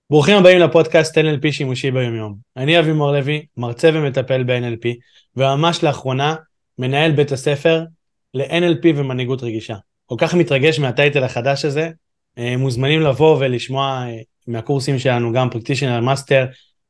ברוכים הבאים לפודקאסט NLP שימושי ביומיום. אני אבי מור לוי, מרצה ומטפל ב-NLP, וממש לאחרונה מנהל בית הספר ל-NLP ומנהיגות רגישה. כל כך מתרגש מהטייטל החדש הזה, מוזמנים לבוא ולשמוע מהקורסים שלנו גם Practitioner Master,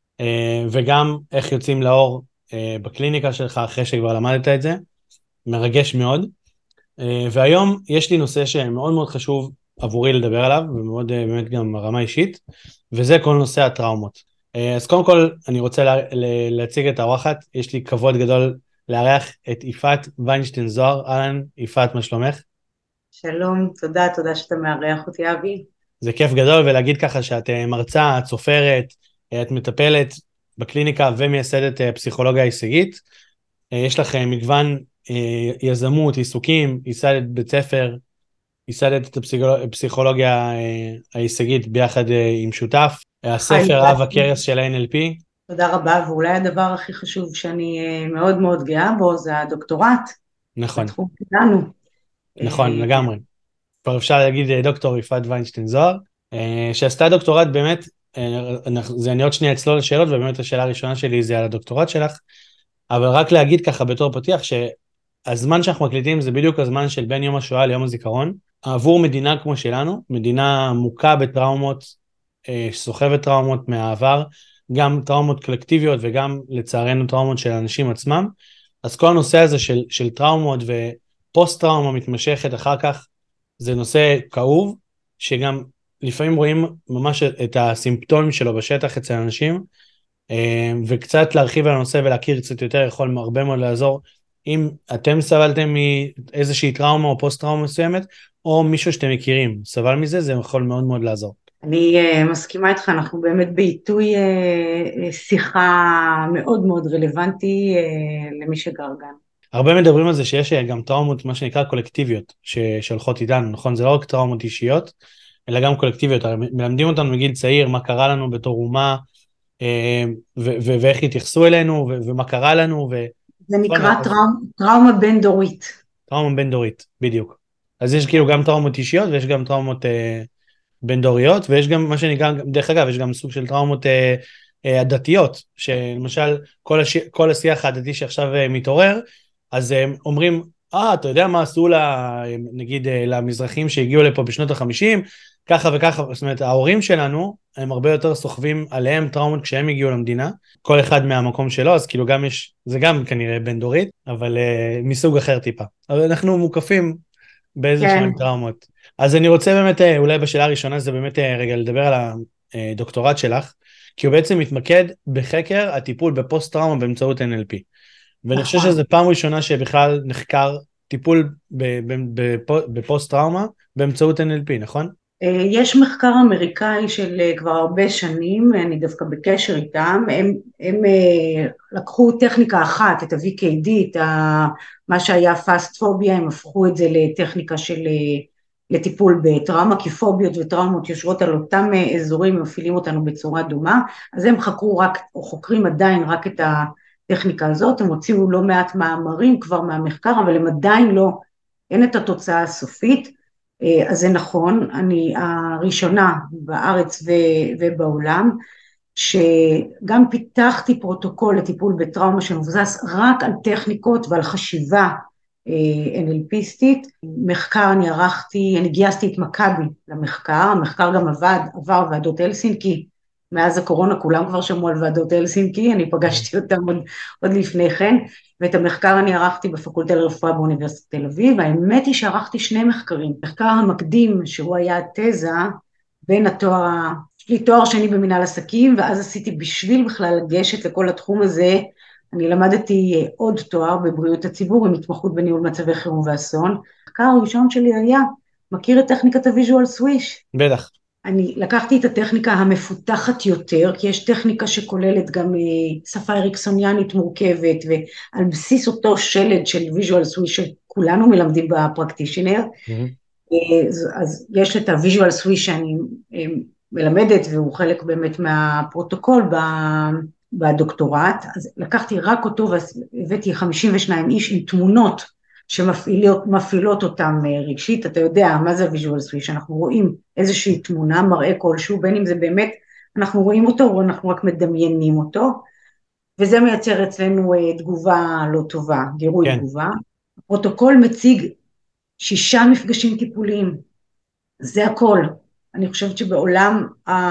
וגם איך יוצאים לאור בקליניקה שלך אחרי שכבר למדת את זה. מרגש מאוד. והיום יש לי נושא שמאוד מאוד חשוב עבורי לדבר עליו, ומאוד באמת גם ברמה אישית, וזה כל נושא הטראומות. אז קודם כל אני רוצה להציג את האורחת. יש לי כבוד גדול לארח את יפעת ויינשטיין זוהר. אהלן יפעת, מה שלומך? שלום, תודה שאתה מארח אותי, אבי. זה כיף גדול, ולהגיד ככה שאת מרצה, את סופרת, את מטפלת בקליניקה ומייסדת פסיכולוגיה הישגית. יש לך מגוון יזמות, עיסוקים, ייסדת בית ספר, ייסדת את הפסיכולוגיה ההישגית ביחד עם שותף, חיים, הספר אב הכרס של ה-NLP. תודה רבה, ואולי הדבר הכי חשוב שאני מאוד מאוד גאה בו, זה הדוקטורט נכון, בתחום שלנו. נכון, אה, לגמרי. כבר אפשר להגיד דוקטור יפעת ויינשטיין זוהר, שעשתה דוקטורט באמת. אני עוד שנייה אצלול לשאלות, ובאמת השאלה הראשונה שלי זה על הדוקטורט שלך, אבל רק להגיד ככה בתור פתיח, שהזמן שאנחנו מקליטים זה בדיוק הזמן של בין יום השואה ליום הזיכרון, עבור מדינה כמו שלנו, מדינה מוכה בטראומות, סוחבת טראומות מהעבר, גם טראומות קולקטיביות וגם לצערנו טראומות של אנשים עצמם. אז כל הנושא הזה של טראומות ופוסט טראומה מתמשכת אחר כך, זה נושא כאוב, שגם לפעמים רואים ממש את הסימפטומים שלו בשטח אצל אנשים, וקצת להרחיב על הנושא ולהכיר קצת יותר יכול הרבה מאוד לעזור. אם אתם סבלתם מאיזושהי טראומה או פוסט טראומה מסוימת, או מישהו שאתם מכירים סבל מזה, זה יכול מאוד מאוד לעזור. אני מסכימה איתך, אנחנו באמת בעיתוי שיחה מאוד מאוד רלוונטי למי שגר כאן. הרבה מדברים על זה שיש גם טראומות, מה שנקרא קולקטיביות, שהולכות איתנו, נכון? זה לא רק טראומות אישיות, אלא גם קולקטיביות. מלמדים אותנו מגיל צעיר, מה קרה לנו בתור אומה, ואיך התייחסו אלינו, ומה קרה לנו, זה נקרא טראומה בין-דורית. טראומה בין דורית, בדיוק. אז יש כאילו גם טראומות אישיות, ויש גם טראומות בין דוריות, ויש גם מה שנקרא, דרך אגב, יש גם סוג של טראומות הדתיות, שלמשל כל השיח הדתי שעכשיו מתעורר, אז אומרים, אתה יודע מה עשו נגיד למזרחים שהגיעו לפה בשנות ה-50, ככה וככה. זאת אומרת, ההורים שלנו, הם הרבה יותר סוחבים עליהם טראומות כשהם הגיעו למדינה, כל אחד מהמקום שלו, אז כאילו גם יש, זה גם כנראה בין דורית, אבל מסוג אחר טיפה. אבל אנחנו מוקפים באיזשהם כן. טראומות. אז אני רוצה באמת, אולי בשאלה הראשונה, זה באמת רגע לדבר על הדוקטורט שלך, כי הוא בעצם מתמקד בחקר הטיפול בפוסט טראומה באמצעות NLP. ואני חושב נכון. שזו פעם ראשונה שבכלל נחקר טיפול בפוסט טראומה באמצעות NLP, נכון? יש מחקר אמריקאי של כבר הרבה שנים, אני דווקא בקשר איתם, הם לקחו טכניקה אחת, את ה-VKD, מה שהיה פאסט פוביה, הם הפכו את זה לטכניקה לטיפול בטראומה, כי פוביות וטראומות יושבות על אותם אזורים, מפעילים אותנו בצורה דומה, אז הם חקרו רק, או חוקרים עדיין רק את הטכניקה הזאת, הם הוציאו לא מעט מאמרים כבר מהמחקר, אבל הם עדיין לא, אין את התוצאה הסופית. אז זה נכון, אני הראשונה בארץ ובעולם, שגם פיתחתי פרוטוקול לטיפול בטראומה שמבוסס רק על טכניקות ועל חשיבה NLPיסטית. מחקר אני גייסתי את מכבי למחקר, המחקר גם עבר ועדות הלסינקי, מאז הקורונה כולם כבר שמעו על ועדות הלסינקי, אני פגשתי אותם עוד לפני כן, ואת המחקר אני ערכתי בפקולטה לרפואה באוניברסיטת תל אביב. האמת היא שערכתי שני מחקרים, מחקר המקדים שהוא היה תזה בין יש לי תואר שני במנהל עסקים, ואז עשיתי בשביל בכלל לגשת לכל התחום הזה, אני למדתי עוד תואר בבריאות הציבור עם התמחות בניהול מצבי חירום ואסון. המחקר הראשון שלי היה, מכיר את טכניקת הוויז'ואל סוויש? בטח. אני לקחתי את הטכניקה המפותחת יותר, כי יש טכניקה שכוללת גם שפה אריקסוניאנית מורכבת, ועל בסיס אותו שלד של ויז'ואל סוויש שכולנו מלמדים בפרקטישנר, אז יש את הוויז'ואל סוויש שאני מלמדת, והוא חלק באמת מהפרוטוקול בדוקטורט, אז לקחתי רק אותו והבאתי 52 איש עם תמונות שמפעילות אותם רגשית. אתה יודע מה זה הוויז'ואל סוויש, אנחנו רואים איזושהי תמונה, מראה כלשהו, בין אם זה באמת אנחנו רואים אותו, או אנחנו רק מדמיינים אותו, וזה מייצר אצלנו תגובה לא טובה, גירוי כן, תגובה. הפרוטוקול מציג 6 מפגשים טיפוליים, זה הכל. אני חושבת שבעולם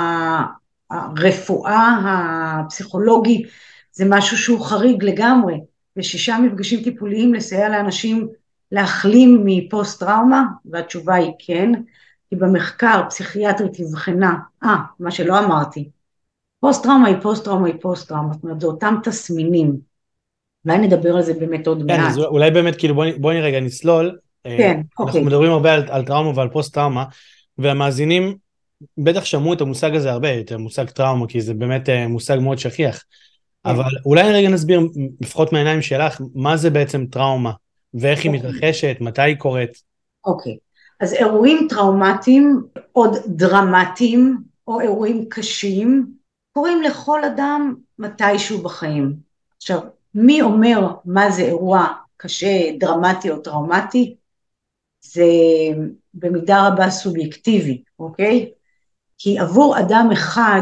הרפואה הפסיכולוגי זה משהו שהוא חריג לגמרי, ו6 מפגשים טיפוליים לסייע לאנשים להחלים מפוסט טראומה, והתשובה היא כן, כי במחקר פסיכיאטרית הבחנה, מה שלא אמרתי, פוסט טראומה היא פוסט טראומה היא פוסט טראומה, זאת אומרת זה אותם תסמינים, אולי נדבר על זה באמת עוד כן, אז מעט. אולי באמת כאילו בואי רגע נסלול, כן, אנחנו אוקיי. מדברים הרבה על טראומה ועל פוסט טראומה, והמאזינים בטח שמעו את המושג הזה הרבה, את המושג טראומה, כי זה באמת מושג מאוד שכיח, כן, אבל אולי רגע נסביר, לפחות מהעיניים שלך, מה זה בעצם טראומה, ואיך היא אוקיי. מתרחשת, מתי היא קורית. אוקיי, אז אירועים טראומטיים, עוד דרמטיים, או אירועים קשים, קורים לכל אדם מתישהו בחיים. עכשיו, מי אומר מה זה אירוע קשה, דרמטי או טראומטי? זה במידה רבה סובייקטיבי, אוקיי? כי עבור אדם אחד,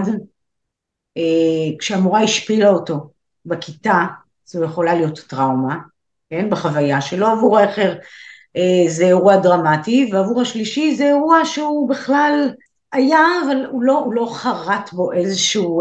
כשהמורה השפילה אותו בכיתה, זו יכולה להיות טראומה, כן, בחוויה שלו, עבור האחר זה אירוע דרמטי, ועבור השלישי זה אירוע שהוא בכלל היה, אבל הוא לא חרט בו איזשהו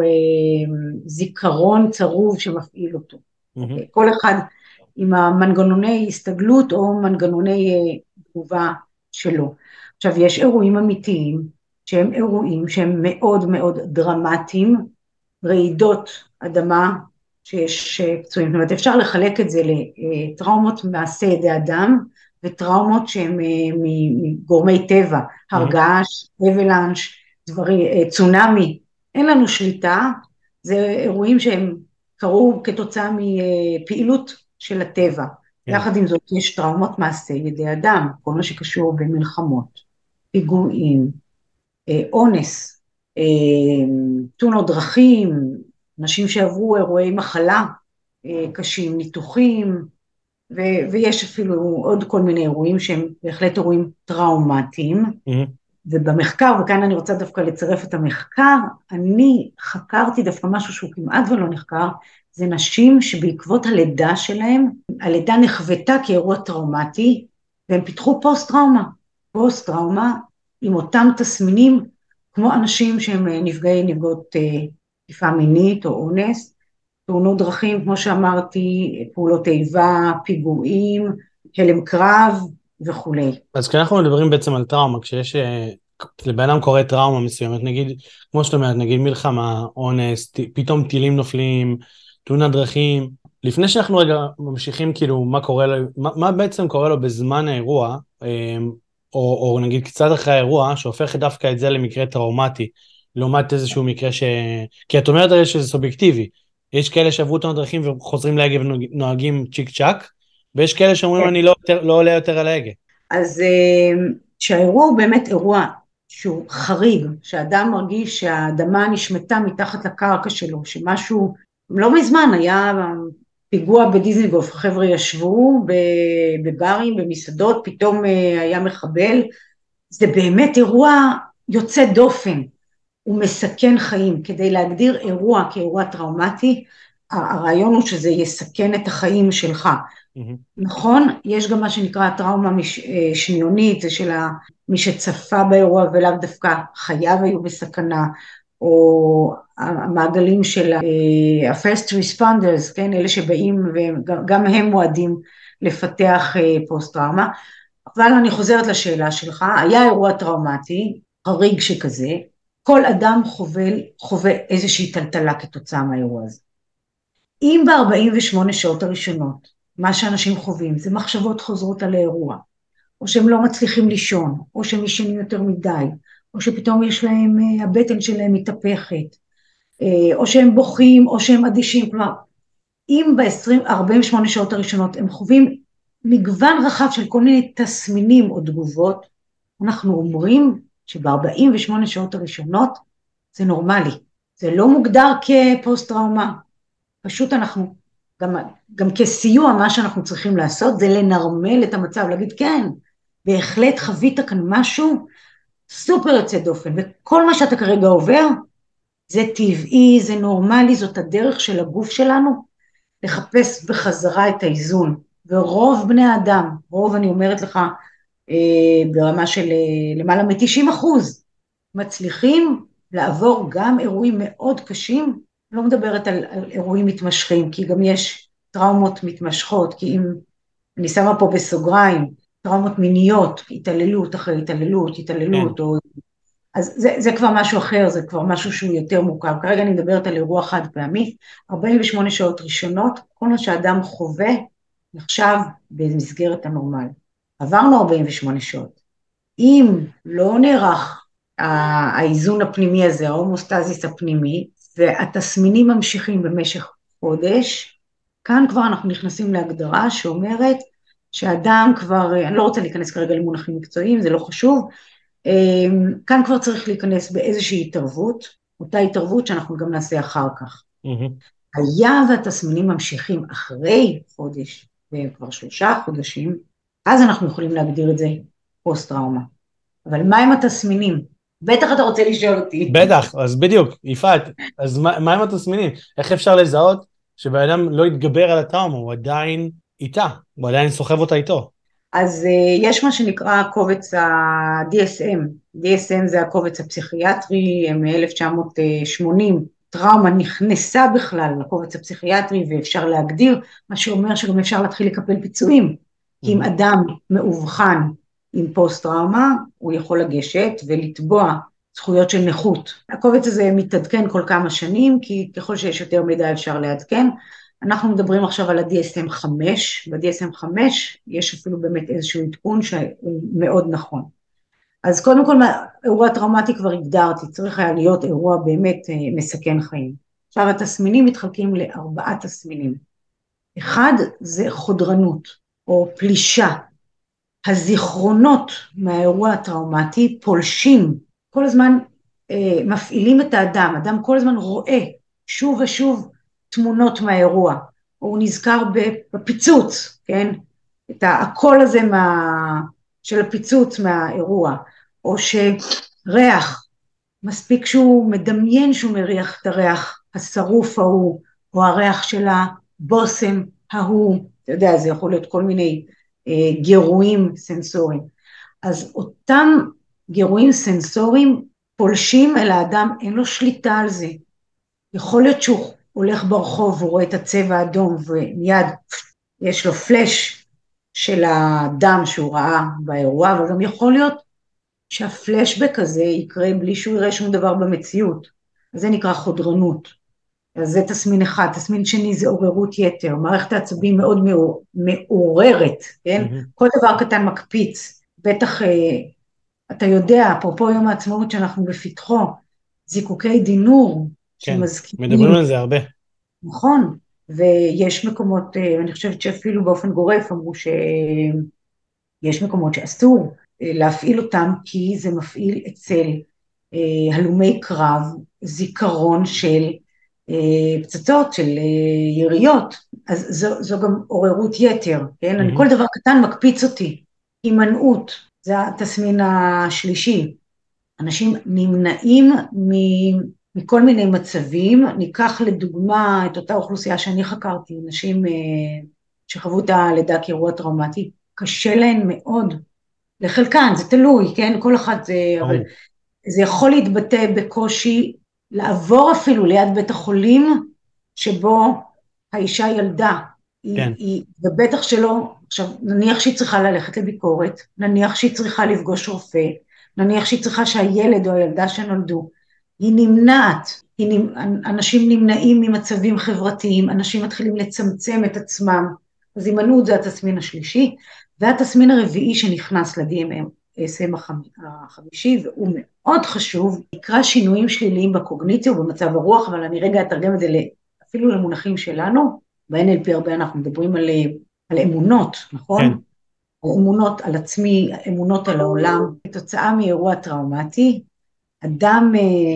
זיכרון צרוב שמפעיל אותו. מהמם, אוקיי? כל אחד עם המנגנוני הסתגלות או מנגנוני תגובה שלו. עכשיו, יש אירועים אמיתיים, שהם אירועים שהם מאוד מאוד דרמטיים, רעידות אדמה, שיש פצועים, זאת אומרת אפשר לחלק את זה לטראומות מעשה ידי אדם, וטראומות שהן מגורמי טבע, מהמם, הרגש, אבלנש, צונאמי, אין לנו שליטה, זה אירועים שהם קרו כתוצאה מפעילות של הטבע, כן, יחד עם זאת יש טראומות מעשה ידי אדם, כל מה שקשור במלחמות, פיגועים, אונס, תאונות דרכים, נשים שעברו אירועי מחלה קשים, ניתוחים, ויש אפילו עוד כל מיני אירועים שהם בהחלט אירועים טראומטיים, מהמם, ובמחקר, וכאן אני רוצה דווקא לצרף את המחקר, אני חקרתי דווקא משהו שהוא כמעט ולא נחקר, זה נשים שבעקבות הלידה שלהם, הלידה נחוותה כאירוע טראומטי, והם פיתחו פוסט טראומה, פוסט טראומה עם אותם תסמינים, כמו אנשים שהם נפגעות תקיפה מינית או אונס, תאונות דרכים, כמו שאמרתי, פעולות איבה, פיגועים, הלם קרב וכולי. אז כשאנחנו מדברים בעצם על טראומה, כשיש, לבן אדם קורה טראומה מסוימת, נגיד, כמו שאת אומרת, נגיד מלחמה, אונס, פתאום טילים נופלים, תאונת דרכים, לפני שאנחנו רגע ממשיכים כאילו מה קורה לו, מה בעצם קורה לו בזמן האירוע, או נגיד קצת אחרי האירוע, שהופך דווקא את זה למקרה טראומטי, לעומת איזשהו מקרה כי את אומרת הרי שזה סובייקטיבי, יש כאלה שעברו תאונת דרכים וחוזרים להגה ונוהגים צ'יק צ'אק, ויש כאלה שאומרים אני לא עולה יותר על ההגה. אז שהאירוע הוא באמת אירוע שהוא חריג, שאדם מרגיש שהאדמה נשמטה מתחת לקרקע שלו, שמשהו, לא מזמן היה פיגוע בדיזנגוף, חבר'ה ישבו בברים, במסעדות, פתאום היה מחבל, זה באמת אירוע יוצא דופן, הוא מסכן חיים, כדי להגדיר אירוע כאירוע טראומטי, הרעיון הוא שזה יסכן את החיים שלך, נכון, יש גם מה שנקרא טראומה שניונית, זה של מי שצפה באירוע ולאו דווקא חייו היו בסכנה, או המעגלים של ה-first responders, כן, אלה שבאים וגם הם מועדים לפתח פוסט טראומה, אבל אני חוזרת לשאלה שלך, היה אירוע טראומטי, חריג שכזה, כל אדם חווה איזושהי טלטלה כתוצאה מהאירוע הזה. אם ב-48 שעות הראשונות, מה שאנשים חווים זה מחשבות חוזרות על האירוע, או שהם לא מצליחים לישון, או שהם ישנים יותר מדי, או שפתאום יש להם, הבטן שלהם מתהפכת, או שהם בוכים, או שהם אדישים, כלומר, אם ב-48 שעות הראשונות הם חווים מגוון רחב של כל מיני תסמינים או תגובות, אנחנו אומרים שב-48 שעות הראשונות זה נורמלי, זה לא מוגדר כפוסט טראומה, פשוט אנחנו, גם כסיוע מה שאנחנו צריכים לעשות זה לנרמל את המצב, להגיד כן, בהחלט חווית כאן משהו סופר יוצא דופן, וכל מה שאתה כרגע עובר זה טבעי, זה נורמלי, זאת הדרך של הגוף שלנו לחפש בחזרה את האיזון. ורוב בני האדם, רוב אני אומרת לך, ברמה של למעלה מ-90%, מצליחים לעבור גם אירועים מאוד קשים, לא מדברת על אירועים מתמשכים, כי גם יש טראומות מתמשכות, כי אם אני שמה פה בסוגריים, טראומות מיניות, התעללות אחרי התעללות, כן. התעללות, או... אז זה כבר משהו אחר, זה כבר משהו שהוא יותר מורכב. כרגע אני מדברת על אירוע חד פעמי, 48 שעות ראשונות, כל מה שאדם חווה נחשב במסגרת הנורמל. עברנו 48 שעות. אם לא נערך האיזון הפנימי הזה, ההומוסטזיס הפנימי, והתסמינים ממשיכים במשך חודש, כאן כבר אנחנו נכנסים להגדרה שאומרת שאדם כבר, אני לא רוצה להיכנס כרגע למונחים מקצועיים, זה לא חשוב, כאן כבר צריך להיכנס באיזושהי התערבות, אותה התערבות שאנחנו גם נעשה אחר כך. היה והתסמינים ממשיכים אחרי חודש, וכבר 3 חודשים, אז אנחנו יכולים להגדיר את זה פוסט-טראומה. אבל מה עם התסמינים? בטח אתה רוצה לשאול אותי. בטח, אז בדיוק, יפעת, אז מה עם התסמינים? איך אפשר לזהות שבן אדם לא יתגבר על הטראומה, הוא עדיין איתה, הוא עדיין סוחב אותה איתו? אז יש מה שנקרא קובץ ה-DSM, DSM זה הקובץ הפסיכיאטרי מ-1980, טראומה נכנסה בכלל לקובץ הפסיכיאטרי ואפשר להגדיר, מה שאומר שגם אפשר להתחיל לקבל פיצויים, כי אם אדם מאובחן עם פוסט טראומה, הוא יכול לגשת ולתבוע זכויות של נכות. הקובץ הזה מתעדכן כל כמה שנים, כי ככל שיש יותר מידע אפשר לעדכן, אנחנו מדברים עכשיו על ה-DSM 5, ב-DSM 5 יש אפילו באמת איזשהו עדכון שהוא מאוד נכון. אז קודם כל, אירוע טראומטי כבר הגדרתי, צריך היה להיות אירוע באמת מסכן חיים. עכשיו התסמינים מתחלקים ל4 תסמינים. אחד זה חודרנות או פלישה. הזיכרונות מהאירוע הטראומטי פולשים, כל הזמן מפעילים את האדם, אדם כל הזמן רואה שוב ושוב תמונות מהאירוע, או הוא נזכר בפיצוץ, כן? את הקול הזה של הפיצוץ מהאירוע, או שריח, מספיק שהוא מדמיין שהוא מריח את הריח השרוף ההוא, או הריח של הבושם ההוא, אתה יודע, זה יכול להיות כל מיני גירויים סנסוריים. אז אותם גירויים סנסוריים פולשים אל האדם, אין לו שליטה על זה. יכול להיות שהוא הולך ברחוב ורואה את הצבע האדום ומיד יש לו פלש של הדם שהוא ראה באירוע, אבל גם יכול להיות שהפלשבק הזה יקרה בלי שהוא יראה שום דבר במציאות. אז זה נקרא חודרנות. אז זה תסמין אחד. תסמין שני זה עוררות יתר. מערכת העצבים מאוד מעוררת, כן? כל דבר קטן מקפיץ. בטח אתה יודע, אפרופו יום העצמאות שאנחנו בפתחו, זיקוקי דינור, כן, שמזכירים. מדברים על זה הרבה. נכון, ויש מקומות, אני חושבת שאפילו באופן גורף אמרו שיש מקומות שאסור להפעיל אותם, כי זה מפעיל אצל הלומי קרב זיכרון של פצצות, של יריות, אז זו גם עוררות יתר, כן? אני כל דבר קטן מקפיץ אותי, הימנעות, זה התסמין השלישי, אנשים נמנעים מכל מיני מצבים, ניקח לדוגמה את אותה אוכלוסייה שאני חקרתי, נשים שחוו את הלידה כאירוע טראומטי, קשה להן מאוד, לחלקן, זה תלוי, כן? כל אחד זה, אבל זה יכול להתבטא בקושי, לעבור אפילו ליד בית החולים, שבו האישה ילדה, כן. ובטח שלא, עכשיו נניח שהיא צריכה ללכת לביקורת, נניח שהיא צריכה לפגוש רופא, נניח שהיא צריכה שהילד או הילדה שנולדו, היא נמנעת, אנשים נמנעים ממצבים חברתיים, אנשים מתחילים לצמצם את עצמם, אז הימנעות זה התסמין השלישי, והתסמין הרביעי שנכנס ל-DSM החמישי, והוא מאוד חשוב, נקרא שינויים שליליים בקוגניציה ובמצב הרוח, אבל אני רגע אתרגם את זה אפילו למונחים שלנו, ב-NLP הרבה אנחנו מדברים על אמונות, נכון? כן. אמונות על עצמי, אמונות על העולם, כתוצאה מאירוע טראומטי, אדם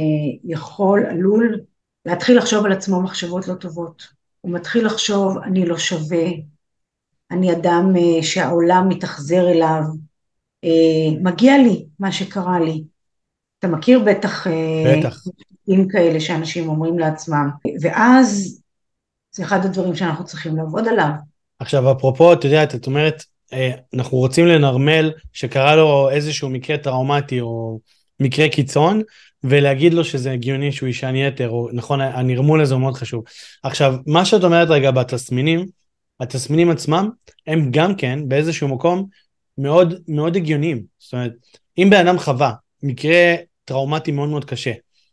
עלול להתחיל לחשוב על עצמו מחשבות לא טובות, הוא מתחיל לחשוב אני לא שווה, אני אדם שהעולם מתאכזר אליו, מגיע לי מה שקרה לי, אתה מכיר בטח בטח. עם כאלה שאנשים אומרים לעצמם, ואז זה אחד הדברים שאנחנו צריכים לעבוד עליו. עכשיו, אפרופו, את יודעת, את אומרת, אנחנו רוצים לנרמל שקרה לו איזשהו מקרה טראומטי או מקרה קיצון, ולהגיד לו שזה הגיוני שהוא ישן יתר, או נכון, הנרמול הזה הוא מאוד חשוב. עכשיו, מה שאת אומרת רגע בתסמינים, התסמינים עצמם, הם גם כן באיזשהו מקום מאוד מאוד הגיוניים. זאת אומרת, אם בן אדם חווה מקרה טראומטי מאוד מאוד קשה,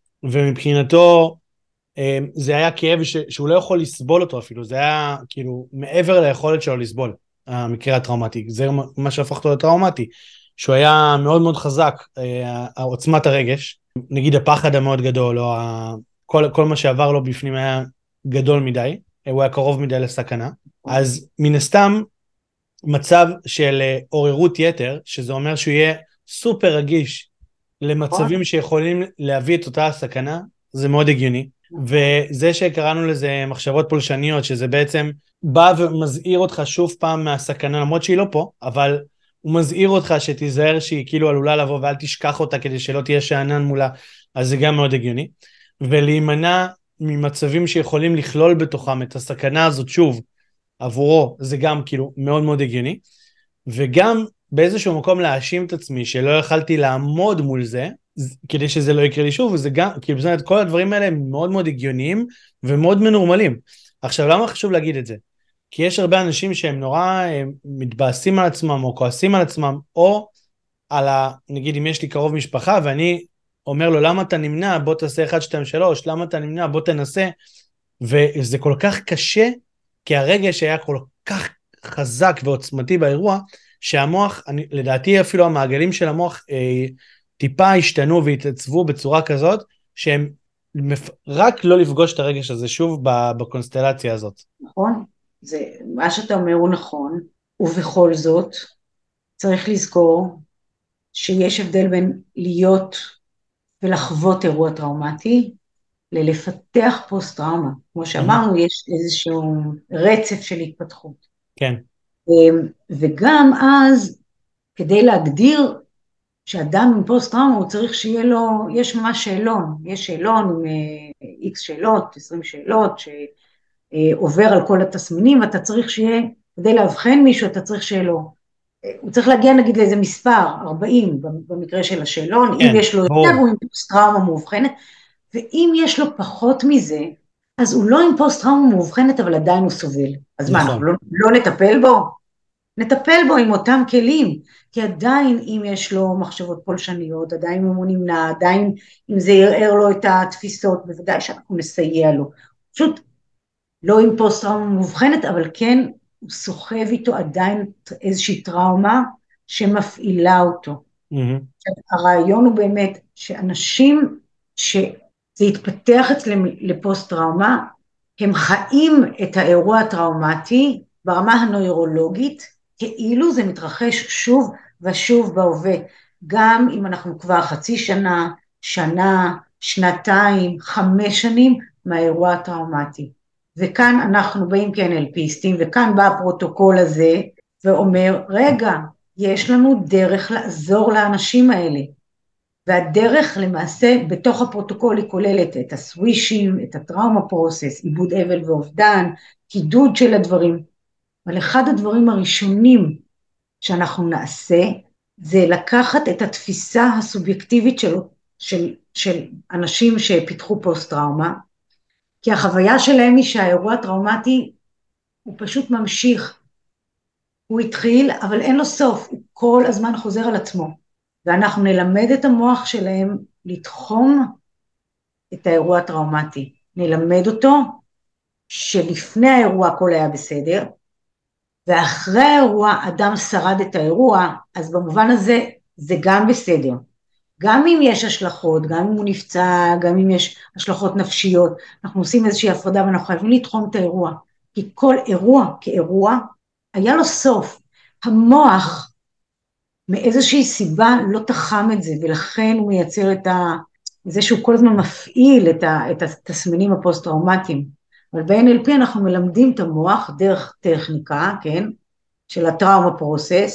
ומבחינתו זה היה כאב שהוא לא יכול לסבול אותו אפילו, זה היה כאילו מעבר ליכולת שלו לסבול, המקרה הטראומטי, זה מה שהפך אותו לטראומטי, שהוא היה מאוד מאוד חזק, עוצמת הרגש, נגיד הפחד המאוד גדול, או כל מה שעבר לו בפנים היה גדול מדי, הוא היה קרוב מדי לסכנה, אז מן הסתם מצב של עוררות יתר, שזה אומר שהוא יהיה סופר רגיש למצבים שיכולים להביא את אותה הסכנה, זה מאוד הגיוני. וזה שקראנו לזה מחשבות פולשניות, שזה בעצם בא ומזהיר אותך שוב פעם מהסכנה, למרות שהיא לא פה, אבל הוא מזהיר אותך שתיזהר שהיא כאילו עלולה לבוא, ואל תשכח אותה כדי שלא תהיה שענן מולה, אז זה גם מאוד הגיוני. ולהימנע ממצבים שיכולים לכלול בתוכם את הסכנה הזאת שוב, עבורו, זה גם כאילו מאוד מאוד הגיוני. וגם באיזשהו מקום להאשים את עצמי שלא יכלתי לעמוד מול זה, כדי שזה לא יקרה לי שוב, וזה גם, כי בזמן כל הדברים האלה הם מאוד מאוד הגיוניים ומאוד מנורמלים. עכשיו, למה חשוב להגיד את זה? כי יש הרבה אנשים שהם נורא מתבאסים על עצמם, או כועסים על עצמם, או על נגיד אם יש לי קרוב משפחה, ואני אומר לו, למה אתה נמנע? בוא תעשה 1, 2, 3, למה אתה נמנע? בוא תנסה. וזה כל כך קשה, כי הרגש היה כל כך חזק ועוצמתי באירוע, שהמוח, לדעתי אפילו המעגלים של המוח טיפה השתנו והתעצבו בצורה כזאת, שהם רק לא לפגוש את הרגש הזה שוב בקונסטלציה הזאת. נכון? מה שאתה אומר הוא נכון, ובכל זאת צריך לזכור שיש הבדל בין להיות ולחוות אירוע טראומטי, ללפתח פוסט-טראומה. כמו שאמרנו, יש איזשהו רצף של התפתחות. כן. וגם אז, כדי להגדיר שאדם עם פוסט-טראומה, הוא צריך שיהיה לו, יש ממש שאלון, יש שאלון עם X שאלות, 20 שאלות, שעובר על כל התסמינים, אתה צריך שיהיה, כדי להבחן מישהו, אתה צריך שאלו. הוא צריך להגיע נגיד לאיזה מספר, 40 במקרה של השאלון, כן, אם יש לו יותר, הוא עם פוסט-טראומה מאובחנת, ואם יש לו פחות מזה, אז הוא לא עם פוסט-טראומה מאובחנת, אבל עדיין הוא סובל. אז מה, אנחנו לא נטפל בו? נטפל בו עם אותם כלים, כי עדיין אם יש לו מחשבות פולשניות, עדיין אם הוא נמנע, עדיין אם זה ירער לו את התפיסות, בוודאי שאנחנו נסייע לו. פשוט לא עם פוסט-טראומה מאובחנת, אבל כן הוא סוחב איתו עדיין איזושהי טראומה שמפעילה אותו. הרעיון הוא באמת שאנשים שזה יתפתח אצלם לפוסט-טראומה, הם חיים את האירוע הטראומטי ברמה הנוירולוגית, כאילו זה מתרחש שוב ושוב בהווה, גם אם אנחנו כבר חצי שנה, שנה, שנתיים, 5 שנים מהאירוע הטראומטי. וכאן אנחנו באים כNLPיסטים, וכאן בא הפרוטוקול הזה ואומר, רגע, יש לנו דרך לעזור לאנשים האלה, והדרך למעשה בתוך הפרוטוקול היא כוללת את הסווישים, את הטראומה פרוסס, עיבוד אבל ואובדן, קידוד של הדברים, אבל אחד הדברים הראשונים שאנחנו נעשה, זה לקחת את התפיסה הסובייקטיבית של אנשים שפיתחו פוסט-טראומה, כי החוויה שלהם היא שהאירוע הטראומטי הוא פשוט ממשיך, הוא התחיל אבל אין לו סוף, הוא כל הזמן חוזר על עצמו, ואנחנו נלמד את המוח שלהם לתחום את האירוע הטראומטי, נלמד אותו שלפני האירוע הכל היה בסדר, ואחרי האירוע אדם שרד את האירוע, אז במובן הזה זה גם בסדר. גם אם יש השלכות, גם אם הוא נפצע, גם אם יש השלכות נפשיות, אנחנו עושים איזושהי הפרדה ואנחנו חייבים לתחום את האירוע, כי כל אירוע כאירוע היה לו סוף. המוח מאיזושהי סיבה לא תחם את זה, ולכן הוא מייצר זה שהוא כל הזמן מפעיל את התסמינים הפוסט-טראומטיים. אבל ב-NLP אנחנו מלמדים את המוח דרך טכניקה, כן, של הטראומה פרוסס,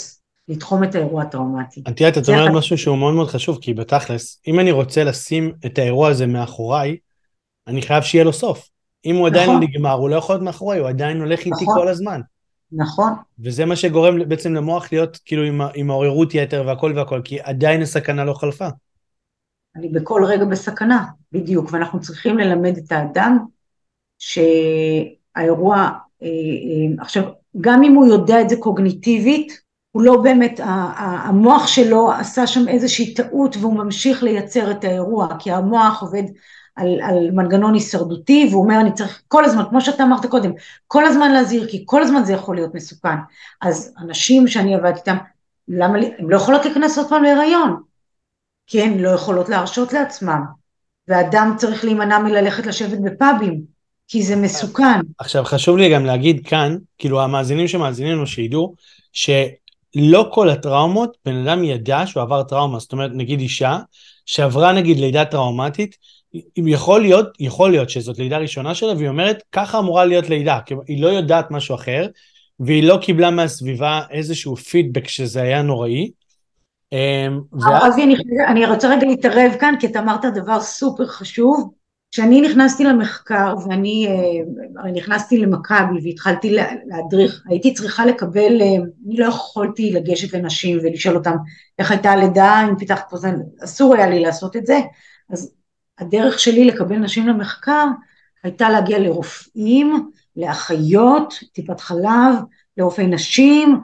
לתחום את האירוע הטראומטי. את אומרת משהו שהוא מאוד מאוד חשוב, כי בתכלס, אם אני רוצה לשים את האירוע הזה מאחוריי, אני חייב שיהיה לו סוף. אם הוא עדיין לא נכון, נגמר, הוא לא יכול להיות מאחוריי, הוא עדיין הולך איתי נכון, כל הזמן. נכון. וזה מה שגורם בעצם למוח להיות כאילו עם העוררות יתר והכל והכל, כי עדיין הסכנה לא חלפה. אני בכל רגע בסכנה, בדיוק, ואנחנו צריכים ללמד את האדם שהאירוע, עכשיו, גם אם הוא יודע את זה קוגניטיבית, הוא לא באמת, המוח שלו עשה שם איזושהי טעות והוא ממשיך לייצר את האירוע, כי המוח עובד על מנגנון הישרדותי, והוא אומר אני צריך כל הזמן, כמו שאתה אמרת קודם, כל הזמן להזהיר, כי כל הזמן זה יכול להיות מסוכן. אז אנשים שאני עבדתי איתם, למה הם לא יכולות להיכנס עוד פעם להיריון? כי הן לא יכולות להרשות לעצמם, ואדם צריך להימנע מללכת לשבת בפאבים, כי זה מסוכן. עכשיו חשוב לי גם להגיד כאן, כאילו המאזינים שמאזינים לנו שידעו, שלא כל הטראומות, בן אדם ידע שהוא עבר טראומה, זאת אומרת נגיד אישה, שעברה נגיד לידה טראומטית, יכול להיות שזאת לידה ראשונה שלה, והיא אומרת ככה אמורה להיות לידה, כי היא לא יודעת משהו אחר, והיא לא קיבלה מהסביבה איזשהו פידבק שזה היה נוראי, אבי, אני רוצה רגע להתערב כאן, כי אתה אמרת דבר סופר חשוב. כשאני נכנסתי למחקר, ואני נכנסתי למכבי והתחלתי להדריך, הייתי צריכה לקבל, אני לא יכולתי לגשת לנשים ולשאול אותם איך הייתה הלידה, אם פיתחת פוזן, אסור היה לי לעשות את זה. אז הדרך שלי לקבל נשים למחקר, הייתה להגיע לרופאים, לאחיות, טיפת חלב, לרופאי נשים,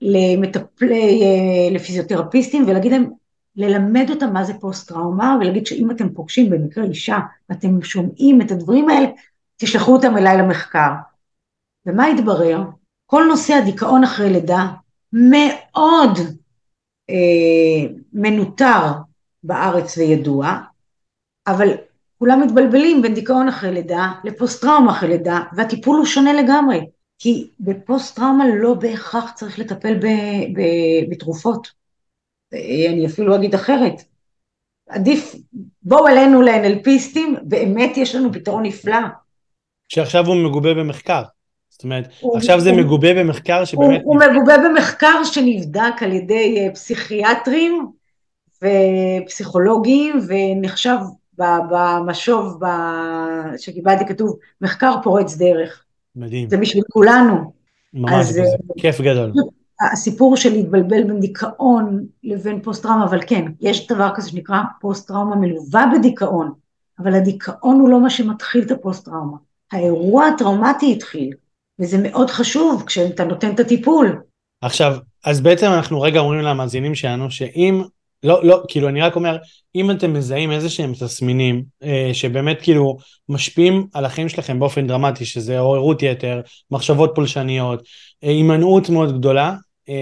לפיזיותרפיסטים, ולהגיד להם, ללמד אותם מה זה פוסט-טראומה, ולהגיד שאם אתם פוגשים במקרה אישה, ואתם שומעים את הדברים האלה, תשלחו אותם אליי למחקר. ומה התברר? כל נושא הדיכאון אחרי לידה, מאוד מנותר בארץ וידוע, אבל כולם מתבלבלים בין דיכאון אחרי לידה לפוסט-טראומה אחרי לידה, והטיפול הוא שונה לגמרי. כי בפוסט-טראומה לא בהכרח צריך לטפל בתרופות. אני אפילו אגיד אחרת. עדיף, בואו אלינו ל-NLPיסטים, באמת יש לנו פתרון נפלא. שעכשיו הוא מגובה במחקר. זאת אומרת, עכשיו זה מגובה במחקר שבאמת... הוא מגובה במחקר שנבדק על ידי פסיכיאטרים ופסיכולוגים, ונחשב במשוב שקיבלתי כתוב, מחקר פורץ דרך. מדהים. זה בשביל כולנו. ממש, זה כיף גדול. הסיפור של להתבלבל בין דיכאון לבין פוסט-טראומה, אבל כן, יש דבר כזה שנקרא פוסט-טראומה מלווה בדיכאון, אבל הדיכאון הוא לא מה שמתחיל את הפוסט-טראומה. האירוע הטראומטי התחיל, וזה מאוד חשוב כשאתה נותן את הטיפול. עכשיו, אז בעצם אנחנו רגע אומרים למאזינים שלנו, שאם, לא, כאילו אני רק אומר, אם אתם מזהים איזה שהם תסמינים, שבאמת כאילו משפיעים על החיים שלכם באופן דרמטי, שזה עוררות יתר, מחשבות פולשניות, הימנעות מאוד גדולה,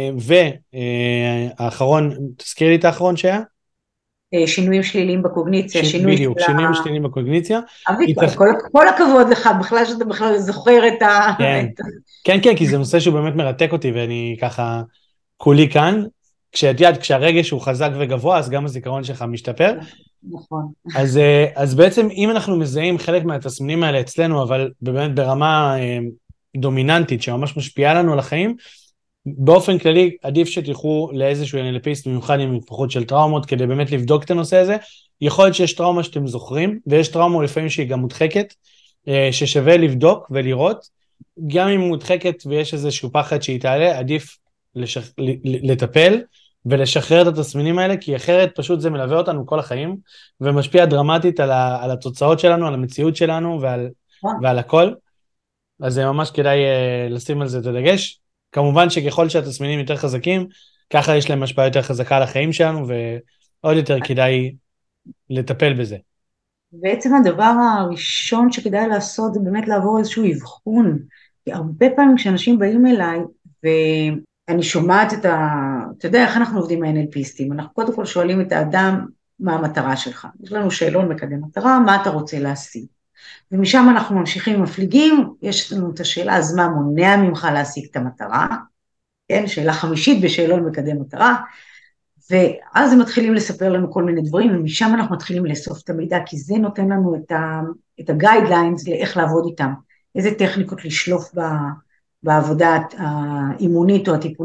והאחרון, תזכיר לי את האחרון שהיה? שינויים שליליים בקוגניציה, בדיוק, שינויים שליליים בקוגניציה. אבי, כל הכבוד לך, בכלל שאתה בכלל זוכר את ה... כן, כי זה נושא שהוא באמת מרתק אותי, ואני ככה כולי כאן, כשהרגש הוא חזק וגבוה, אז גם הזיכרון שלך משתפר. נכון. אז בעצם אם אנחנו מזהים חלק מהתסמינים האלה אצלנו, אבל באמת ברמה דומיננטית, שממש משפיעה לנו על החיים, באופן כללי עדיף שתלכו לאיזשהו NLPיסט, במיוחד עם התפתחות של טראומות, כדי באמת לבדוק את הנושא הזה. יכול להיות שיש טראומה שאתם זוכרים, ויש טראומה לפעמים שהיא גם מודחקת, ששווה לבדוק ולראות, גם אם מודחקת ויש איזשהו פחד שהיא תעלה, עדיף לטפל ולשחרר את התסמינים האלה, כי אחרת פשוט זה מלווה אותנו כל החיים, ומשפיע דרמטית על התוצאות שלנו, על המציאות שלנו ועל הכל. אז זה ממש כדאי לשים על זה את הדגש. כמובן שככל שהתסמינים יותר חזקים, ככה יש להם השפעה יותר חזקה על החיים שלנו, ועוד יותר כדאי לטפל בזה. בעצם הדבר הראשון שכדאי לעשות זה באמת לעבור איזשהו אבחון, כי הרבה פעמים כשאנשים באים אליי, ואני שומעת אתה יודע איך אנחנו עובדים ה-NLPיסטים, אנחנו קודם כל שואלים את האדם מה המטרה שלך, יש לנו שאלון מקדם מטרה, מה אתה רוצה להשיג, ומשם אנחנו ממשיכים מפליגים, יש לנו את השאלה, אז מה מונע ממך להשיג את המטרה, כן, שאלה חמישית בשאלון מקדם מטרה, ואז הם מתחילים לספר לנו כל מיני דברים, ומשם אנחנו מתחילים לאסוף את המידע, כי זה נותן לנו את ה-guidelines לאיך לעבוד איתם, איזה טכניקות לשלוף בעבודה האימונית או הטיפולית.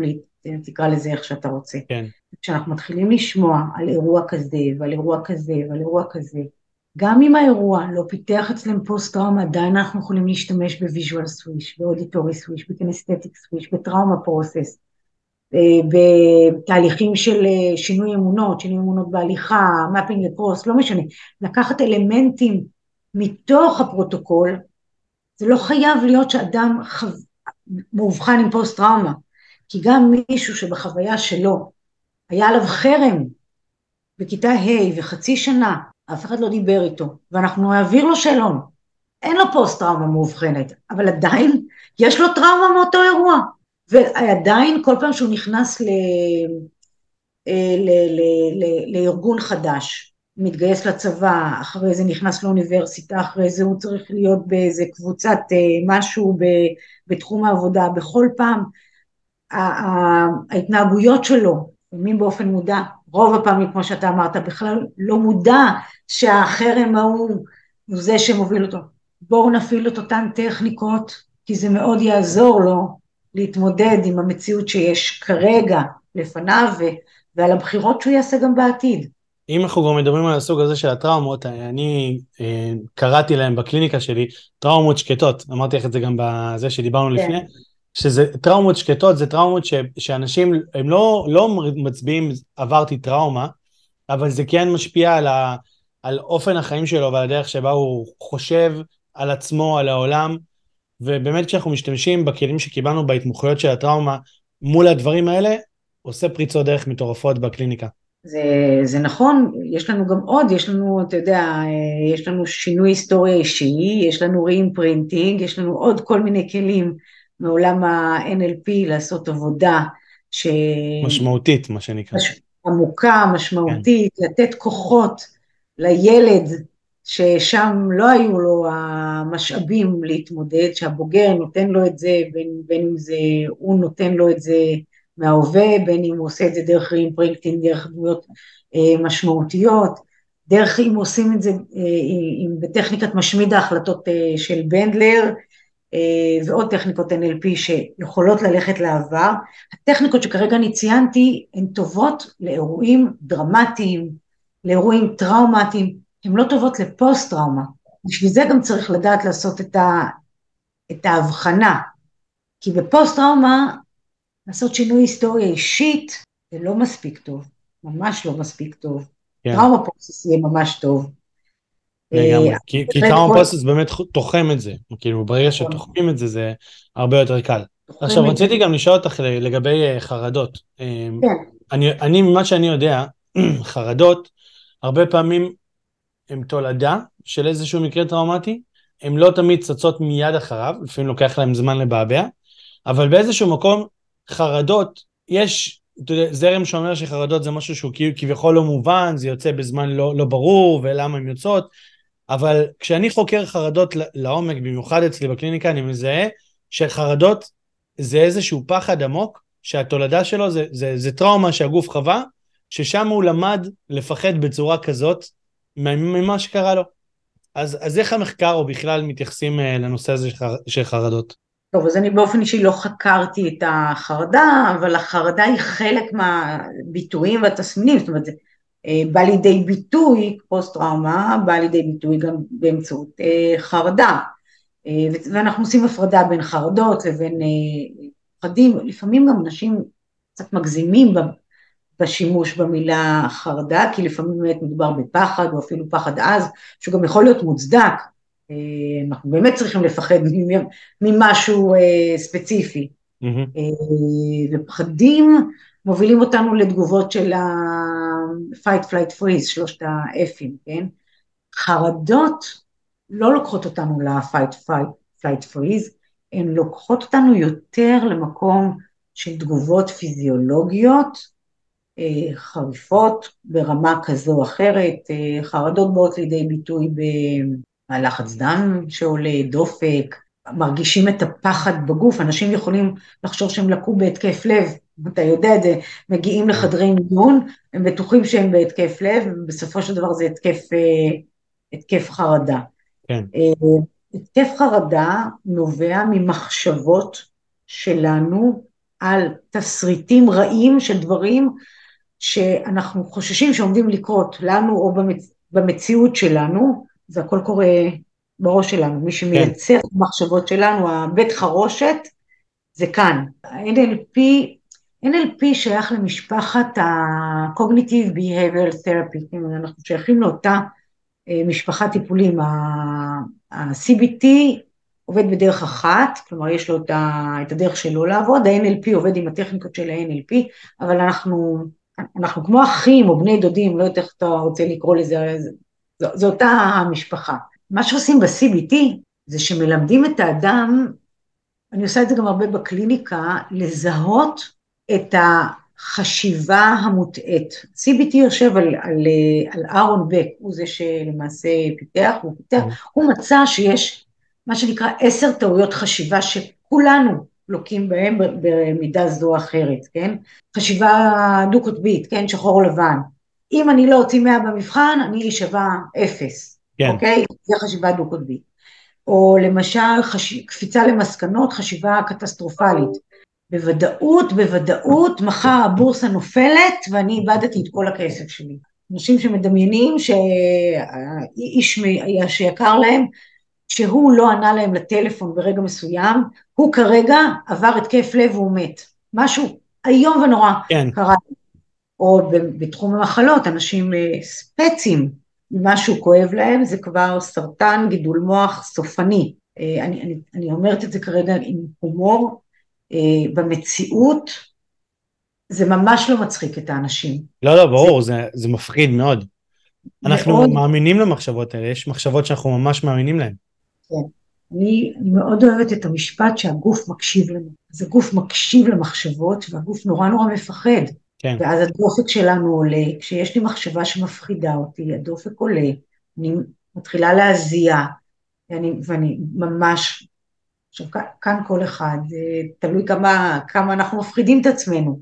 תקרא לזה איך שאתה רוצה. כן. כשאנחנו מתחילים לשמוע על אירוע כזה ועל אירוע כזה ועל אירוע כזה, גם אם האירוע לא פיתח אצלם פוסט-טראומה, עדיין אנחנו יכולים להשתמש בוויז'ואל סוויש, באודיטורי סוויש, בקינסתטיק סוויש, בטראומה פרוסס, בתהליכים של שינוי אמונות בהליכה, מפינג לקרוס, לא משנה, לקחת אלמנטים מתוך הפרוטוקול, זה לא חייב להיות שאדם מאובחן עם פוסט-טראומה, כי גם מישהו שבחוויה שלו היה עליו חרם בכיתה ה' וחצי שנה, אף אחד לא דיבר איתו, ואנחנו נעביר לו שאלון, אין לו פוסט-טראומה מאובחנת, אבל עדיין יש לו טראומה מאותו אירוע, ועדיין כל פעם שהוא נכנס לארגון חדש, מתגייס לצבא, אחרי זה נכנס לאוניברסיטה, אחרי זה הוא צריך להיות באיזה קבוצת משהו בתחום העבודה, בכל פעם ההתנהגויות שלו, לפעמים באופן מודע, רוב הפעמים כמו שאתה אמרת, בכלל לא מודע שהחרם הוא זה שמוביל אותו. בואו נפעיל את אותן טכניקות, כי זה מאוד יעזור לו להתמודד עם המציאות שיש כרגע לפניו, ועל הבחירות שהוא יעשה גם בעתיד. אם אנחנו כבר מדברים על הסוג הזה של הטראומות, אני קראתי להם בקליניקה שלי, טראומות שקטות, אמרתי לך את זה גם בזה שדיברנו לפני, שזה טראומות שקטות, זה טראומות שאנשים, הם לא מצביעים, עברתי טראומה, אבל זה כן משפיע על אופן החיים שלו, ועל הדרך שבה הוא חושב על עצמו, על העולם, ובאמת כשאנחנו משתמשים בכלים שקיבלנו בהתמחויות של הטראומה, מול הדברים האלה, עושה פריצות דרך מטורפות בקליניקה. זה נכון, יש לנו גם עוד, יש לנו, אתה יודע, יש לנו שינוי היסטוריה אישי, יש לנו רימפרינטינג, יש לנו עוד כל מיני כלים מעולם ה-NLP לעשות עבודה משמעותית, מה שנקרא. עמוקה, משמעותית, כן. לתת כוחות לילד ששם לא היו לו המשאבים להתמודד, שהבוגר נותן לו את זה, בין אם זה הוא נותן לו את זה מההווה, בין אם הוא עושה את זה דרך רימפרינטינג, דרך דמויות משמעותיות, דרך אם עושים את זה בטכניקת משמיד ההחלטות של בנדלר, ועוד טכניקות NLP שיכולות ללכת לעבר. הטכניקות שכרגע אני ציינתי הן טובות לאירועים דרמטיים, לאירועים טראומטיים, הן לא טובות לפוסט טראומה. בשביל זה גם צריך לדעת לעשות את ההבחנה, כי בפוסט טראומה לעשות שינוי היסטוריה אישית זה לא מספיק טוב, ממש לא מספיק טוב. טראומה פרוסס יהיה ממש טוב. כי טראומה פרוסס באמת תוחם את זה, כאילו ברגע שתוחמים את זה, זה הרבה יותר קל. עכשיו רציתי גם לשאול אותך לגבי חרדות. אני ממה שאני יודע, חרדות הרבה פעמים הם תולדה של איזשהו מקרה טראומטי, הם לא תמיד צצות מיד אחריו, לפעמים לוקח להם זמן לבעבע, אבל באיזשהו מקום חרדות, יש זרם שאומר שחרדות זה משהו שהוא כביכול לא מובן, זה יוצא בזמן לא ברור ולמה הן יוצאות, אבל כשאני חוקר חרדות לעומק, במיוחד אצלי בקליניקה, אני מזהה שחרדות זה איזשהו פחד עמוק, שהתולדה שלו זה טראומה שהגוף חווה, ששם הוא למד לפחד בצורה כזאת, ממה שקרה לו. אז איך המחקר או בכלל מתייחסים לנושא הזה של חרדות? טוב, אז אני באופן אישי לא חקרתי את החרדה, אבל החרדה היא חלק מהביטויים והתסמינים, זאת אומרת, זה בא לידי ביטוי, פוסט-טראומה, בא לידי ביטוי גם באמצעות חרדה, ואנחנו עושים הפרדה בין חרדות לבין פחדים, לפעמים גם אנשים קצת מגזימים בשימוש במילה חרדה, כי לפעמים באמת מדובר בפחד, או אפילו פחד עז, שהוא גם יכול להיות מוצדק, אנחנו באמת צריכים לפחד ממשהו ספציפי, ופחדים מובילים אותנו לתגובות של ה-fight, flight, freeze, שלושת ה-F'ים, כן? חרדות לא לוקחות אותנו ל-fight, flight, freeze, הן לוקחות אותנו יותר למקום של תגובות פיזיולוגיות, חריפות ברמה כזו או אחרת, חרדות באות לידי ביטוי בלחץ דם שעולה, דופק, מרגישים את הפחד בגוף, אנשים יכולים לחשוב שהם לקו בהתקף לב, אתה יודע, מגיעים לחדרי מיון, הם בטוחים שהם בהתקף לב, ובסופו של דבר זה התקף חרדה. כן. התקף חרדה נובע ממחשבות שלנו על תסריטים רעים של דברים שאנחנו חוששים שעומדים לקרות לנו או במציאות שלנו, זה הכל קורה בראש שלנו, מי כן, שמייצר מחשבות שלנו, הבית חרושת, זה כאן. NLP שייך למשפחת ה-Cognitive Behavioral Therapy, אנחנו שייכים לאותה משפחת טיפולים, ה-CBT עובד בדרך אחת, כלומר יש לו את הדרך שלו לעבוד, ה-NLP עובד עם הטכניקות של ה-NLP, אבל אנחנו כמו אחים או בני דודים, לא יודעת איך אתה רוצה לקרוא לזה, זו אותה המשפחה. מה שעושים ב-CBT זה שמלמדים את האדם, אני עושה את זה גם הרבה בקליניקה, לזהות את החשיבה המוטעית. CBT יושב על אהרון בק, הוא זה שלמעשה פיתח, הוא מצא שיש מה שנקרא 10 טעויות חשיבה שכולנו לוקים בהם במידה זו או אחרת, כן? חשיבה דו-קוטבית, כן? שחור לבן. אם אני לא אותי 100 במבחן, אני שווה 0, כן, אוקיי? זה חשיבה דו-קוטבית. או למשל קפיצה למסקנות, חשיבה קטסטרופלית. בוודאות, מחר הבורסה נופלת ואני איבדתי את כל הכסף שלי. אנשים שמדמיינים שאיש שיקר להם, שהוא לא ענה להם לטלפון ברגע מסוים, הוא כרגע עבר התקף לב והוא מת. משהו איום ונורא כן. קרה. או בתחום המחלות, אנשים ספצים, משהו כואב להם, זה כבר סרטן, גידול מוח, סופני. אני אומרת את זה כרגע עם הומור, במציאות, זה ממש לא מצחיק את האנשים. לא, לא, ברור, זה מפחיד מאוד. אנחנו מאוד, מאמינים למחשבות האלה, יש מחשבות שאנחנו ממש מאמינים להן. כן. אני מאוד אוהבת את המשפט שהגוף מקשיב לנו. אז הגוף מקשיב למחשבות, והגוף נורא נורא מפחד. כן, ואז הדופק שלנו עולה, כשיש לי מחשבה שמפחידה אותי, הדופק עולה, אני מתחילה להזיע, ואני ממש, עכשיו כאן כל אחד, תלוי כמה אנחנו מפחידים את עצמנו.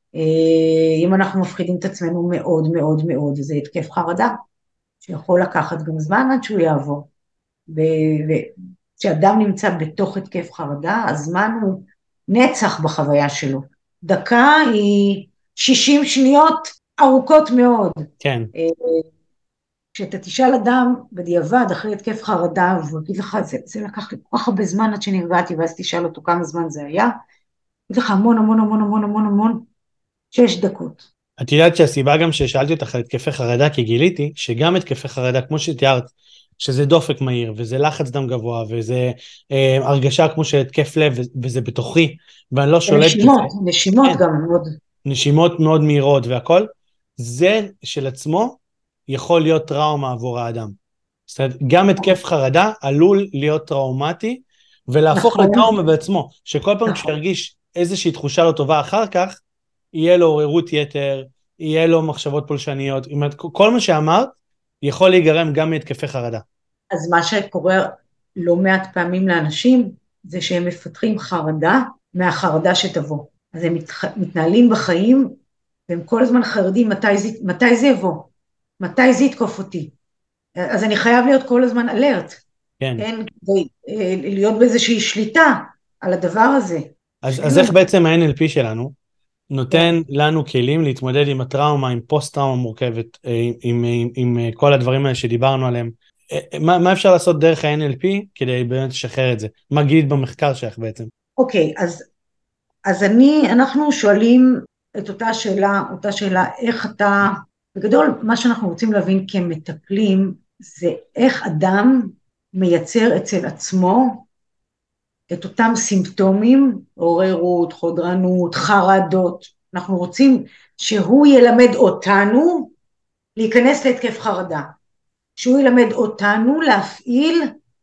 אם אנחנו מפחידים את עצמנו מאוד מאוד מאוד, זה התקף חרדה, שיכול לקחת גם זמן עד שהוא יעבור. וכשאדם נמצא בתוך התקף חרדה, הזמן הוא נצח בחוויה שלו. דקה היא 60 שניות ארוכות מאוד. כן. כשאתה תשאל אדם בדיעבד אחרי התקף חרדה, והוא יגיד לך, זה לקח לי כל כך הרבה זמן עד שנרגעתי, ואז תשאל אותו כמה זמן זה היה, יגיד לך המון המון המון המון המון המון, 6 דקות. את יודעת שהסיבה גם ששאלתי אותך על התקפי חרדה, כי גיליתי שגם התקפי חרדה, כמו שתיארת, שזה דופק מהיר, וזה לחץ דם גבוה, וזה הרגשה כמו של התקף לב, וזה בתוכי, ואני לא שולט בזה. נשימות כן, גם מאוד. נשימות מאוד מהירות והכל, זה של עצמו יכול להיות טראומה עבור האדם. זאת אומרת, גם התקף חרדה עלול להיות טראומטי, ולהפוך נכון, לטראומה בעצמו, שכל פעם נכון. כשירגיש איזושהי תחושה לא טובה אחר כך, יהיה לו עוררות יתר, יהיה לו מחשבות פולשניות, כל מה שאמרת יכול להיגרם גם מהתקפי חרדה. אז מה שקורה לא מעט פעמים לאנשים, זה שהם מפתחים חרדה מהחרדה שתבוא. אז הם מתנהלים בחיים, והם כל הזמן חרדים מתי זה יבוא, מתי זה יתקוף אותי. אז אני חייב להיות כל הזמן אלרט, כן. כן? כדי להיות באיזושהי שליטה על הדבר הזה. אז איך בעצם ה-NLP שלנו נותן לנו כלים להתמודד עם הטראומה, עם פוסט-טראומה מורכבת, עם כל הדברים האלה שדיברנו עליהם? מה אפשר לעשות דרך ה-NLP כדי באמת לשחרר את זה? מה גילית במחקר שלך בעצם? אוקיי, אז אנחנו שואלים את אותה שאלה, איך אתה, בגדול מה שאנחנו רוצים להבין כמטפלים, זה איך אדם מייצר אצל עצמו את אותם סימפטומים, עוררות, חודרנות, חרדות, אנחנו רוצים שהוא ילמד אותנו להיכנס להתקף חרדה, שהוא ילמד אותנו להפעיל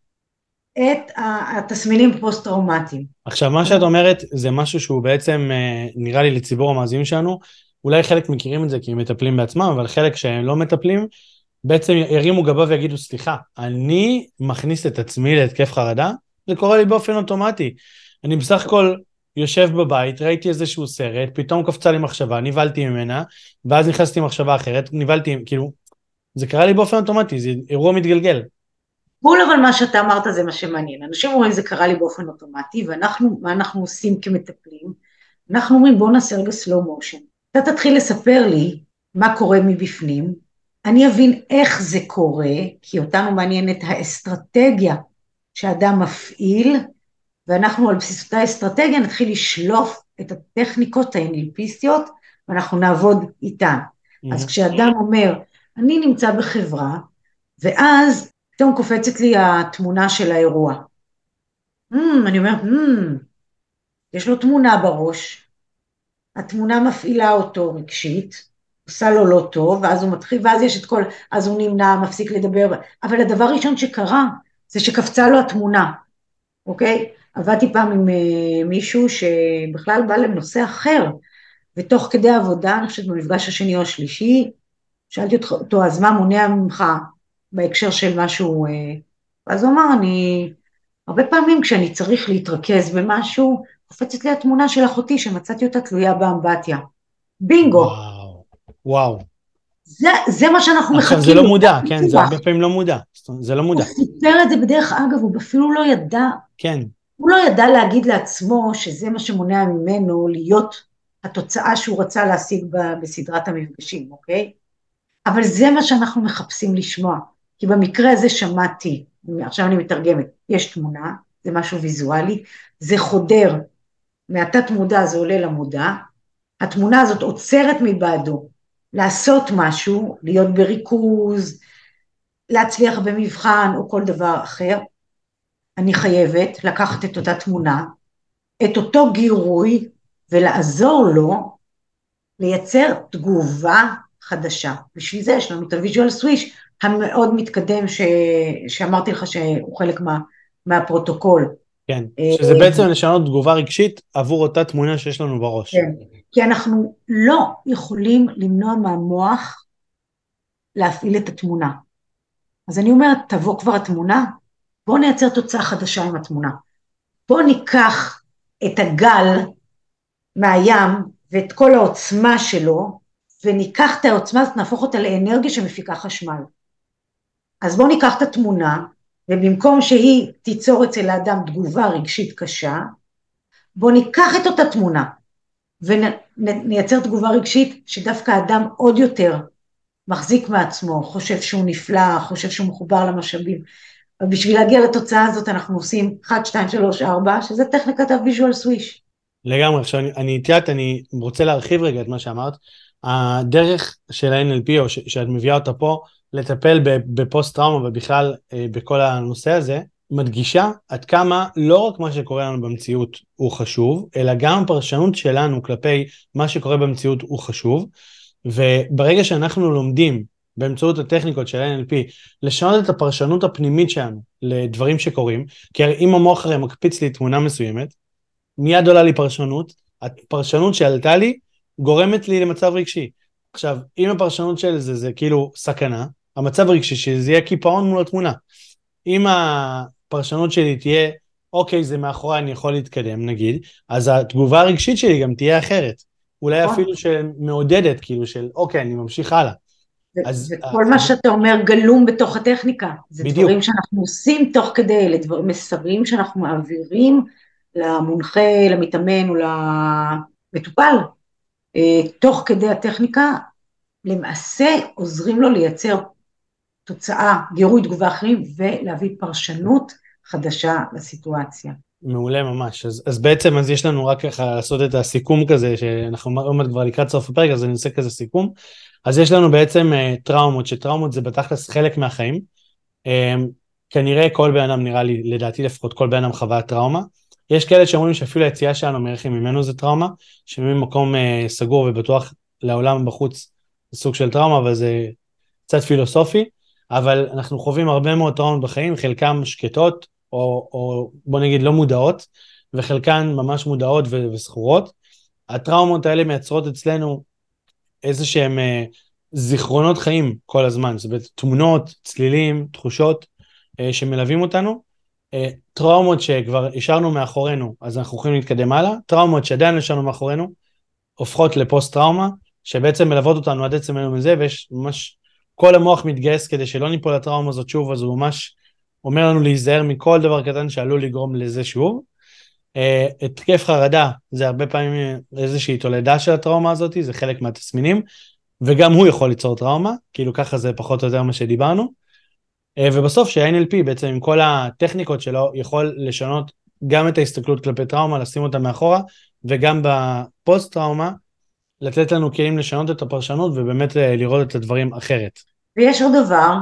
את התסמינים פוסט-טראומטיים. עכשיו, מה שאת אומרת זה משהו שהוא בעצם נראה לי לציבור המאזינים שלנו, אולי חלק מכירים את זה כי הם מטפלים בעצמם, אבל חלק שהם לא מטפלים, בעצם ירימו גבה ויגידו, סליחה, אני מכניס את עצמי להתקף חרדה, זה קורה לי באופן אוטומטי. אני בסך הכל יושב בבית, ראיתי איזשהו סרט, פתאום קפצה לי מחשבה, נבלתי ממנה, ואז נכנסתי מחשבה אחרת, נבלתי, כאילו, זה קרה לי באופן אוטומטי, זה אירוע מתגלגל. בול, אבל מה שאתה אמרת זה מה שמעניין. אנשים אומרים זה קרה לי באופן אוטומטי, ומה אנחנו עושים כמטפלים? אנחנו אומרים בוא נעשה רגע slow motion. אתה תתחיל לספר לי מה קורה מבפנים, אני אבין איך זה קורה, כי אותנו מעניינת האסטרטגיה שאדם מפעיל, ואנחנו על בסיס אותה אסטרטגיה נתחיל לשלוף את הטכניקות האנליפיסטיות, ואנחנו נעבוד איתן. אז כשאדם אומר, אני נמצא בחברה, ואז פתאום קופצת לי התמונה של האירוע. אני אומרת, יש לו תמונה בראש, התמונה מפעילה אותו רגשית, עושה לו לא טוב, ואז הוא מתחיל, ואז יש את כל, אז הוא נמנע, מפסיק לדבר, אבל הדבר הראשון שקרה, זה שקפצה לו התמונה, אוקיי? עבדתי פעם עם מישהו שבכלל בא לנושא אחר, ותוך כדי עבודה, אני חושבת במפגש השני או השלישי, שאלתי אותו, אז מה מונע ממך בהקשר של משהו, אז הוא אמר, הרבה פעמים כשאני צריך להתרכז במשהו, קופצת לי התמונה של אחותי שמצאתי אותה תלויה באמבטיה. בינגו. וואו. זה מה שאנחנו מחכים. עכשיו זה לא מודע, כן, זה הרבה פעמים לא מודע. זה לא מודע. הוא סיפר את זה בדרך אגב, הוא אפילו לא ידע. כן. הוא לא ידע להגיד לעצמו שזה מה שמונע ממנו להיות התוצאה שהוא רצה להשיג בסדרת המפגשים, אוקיי? אבל זה מה שאנחנו מחפשים לשמוע. כי במקרה הזה שמעתי, עכשיו אני מתרגמת, יש תמונה, זה משהו ויזואלי, זה חודר, מהתת מודע זה עולה למודע, התמונה הזאת עוצרת מבעדו, לעשות משהו, להיות בריכוז, להצליח במבחן או כל דבר אחר, אני חייבת לקחת את אותה תמונה, את אותו גירוי, ולעזור לו לייצר תגובה חדשה. בשביל זה יש לנו את הוויז'ואל סוויש המאוד מתקדם שאמרתי לך שהוא חלק מהפרוטוקול. כן, שזה בעצם לשנות תגובה רגשית עבור אותה תמונה שיש לנו בראש. כן, כי אנחנו לא יכולים למנוע מהמוח להפעיל את התמונה. אז אני אומרת, תבוא כבר התמונה, בואו נייצר תוצאה חדשה עם התמונה. בואו ניקח את הגל מהים ואת כל העוצמה שלו, וניקח את העוצמה הזאת, נהפוך אותה לאנרגיה שמפיקה חשמל. אז בואו ניקח את התמונה, ובמקום שהיא תיצור אצל האדם תגובה רגשית קשה, בואו ניקח את אותה תמונה, ונייצר תגובה רגשית שדווקא האדם עוד יותר מחזיק מעצמו, חושב שהוא נפלא, חושב שהוא מחובר למשאבים. ובשביל להגיע לתוצאה הזאת אנחנו עושים 1, 2, 3, 4, שזה טכניקת הוויז'ואל סוויש. לגמרי, עכשיו אני רוצה להרחיב רגע את מה שאמרת. הדרך של ה-NLP, או שאת מביאה אותה פה, לטפל בפוסט טראומה ובכלל בכל הנושא הזה, מדגישה עד כמה לא רק מה שקורה לנו במציאות הוא חשוב, אלא גם הפרשנות שלנו כלפי מה שקורה במציאות הוא חשוב, וברגע שאנחנו לומדים באמצעות הטכניקות של NLP, לשנות את הפרשנות הפנימית שלנו לדברים שקורים, כי אם המוח הרי מקפיץ לי תמונה מסוימת, מיד עולה לי פרשנות, הפרשנות שעלתה לי גורמת לי למצב רגשי. עכשיו, אם הפרשנות של זה כאילו סכנה, המצב רגשי שזה יהיה קיפאון מול התמונה. אם הפרשנות שלי תהיה, אוקיי, זה מאחורי, אני יכול להתקדם, נגיד, אז התגובה הרגשית שלי גם תהיה אחרת. אולי אפילו שמעודדת, כאילו של, אוקיי, אני ממשיך הלאה. וכל מה שאתה אומר גלום בתוך הטכניקה. זה דברים שאנחנו עושים תוך כדי, אלה מסרים שאנחנו מעבירים למונחה, למתאמן או למטופל. תוך כדי הטכניקה, למעשה עוזרים לו לייצר תוצאה, גירוי תגובה אחרים, ולהביא פרשנות חדשה לסיטואציה. מעולה ממש, אז בעצם אז יש לנו רק ככה לעשות את הסיכום כזה, שאנחנו עומד כבר לקראת סוף הפרק, אז אני עושה כזה סיכום. אז יש לנו בעצם טראומות, שטראומות זה בתכלס חלק מהחיים, כנראה כל בן אדם, נראה לי, לדעתי לפחות כל בן אדם חווה טראומה, יש כאלה שאומרים שאפילו היציאה שלנו מערכים ממנו זה טראומה, שממקום סגור ובטוח לעולם בחוץ זה סוג של טראומה, אבל זה קצת פילוסופי, אבל אנחנו חווים הרבה מאוד טראומות בחיים, חלקם שקטות, או בוא נגיד לא מודעות, וחלקן ממש מודעות וסחורות. הטראומות האלה מייצרות אצלנו איזה שהם זיכרונות חיים כל הזמן, זאת אומרת תמונות, צלילים, תחושות שמלווים אותנו, טראומות שכבר השארנו מאחורינו, אז אנחנו יכולים להתקדם הלאה, טראומות שעדיין השארנו מאחורינו, הופכות לפוסט טראומה, שבעצם מלוות אותנו עד עצם היום הזה, ויש ממש, כל המוח מתגייס כדי שלא ניפול לטראומה הזאת שוב, אז הוא ממש אומר לנו להיזהר מכל דבר קטן שעלול לגרום לזה שוב, התקף חרדה, זה הרבה פעמים איזושהי תולדה של הטראומה הזאת, זה חלק מהתסמינים, וגם הוא יכול ליצור טראומה, כאילו ככה זה פחות או יותר מה שדיברנו, ובסוף שה-NLP בעצם עם כל הטכניקות שלו, יכול לשנות גם את ההסתכלות כלפי טראומה, לשים אותה מאחורה, וגם בפוסט טראומה, לתת לנו כלים לשנות את הפרשנות, ובאמת לראות את הדברים אחרת. ויש עוד דבר,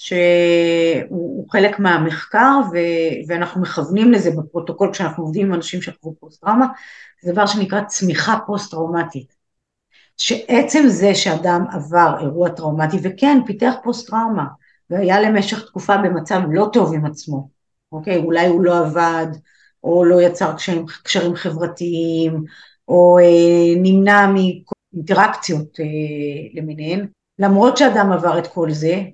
שהוא חלק מהמחקר, ואנחנו מכוונים לזה בפרוטוקול, כשאנחנו עובדים עם אנשים שחוו פוסט-טראומה, זה דבר שנקרא צמיחה פוסט-טראומטית. שעצם זה שאדם עבר אירוע טראומטי, וכן, פיתח פוסט-טראומה, והיה למשך תקופה במצב לא טוב עם עצמו, אוקיי? אולי הוא לא עבד, או לא יצר קשרים חברתיים, או נמנע מאינטראקציות למיניהן, למרות שאדם עבר את כל זה,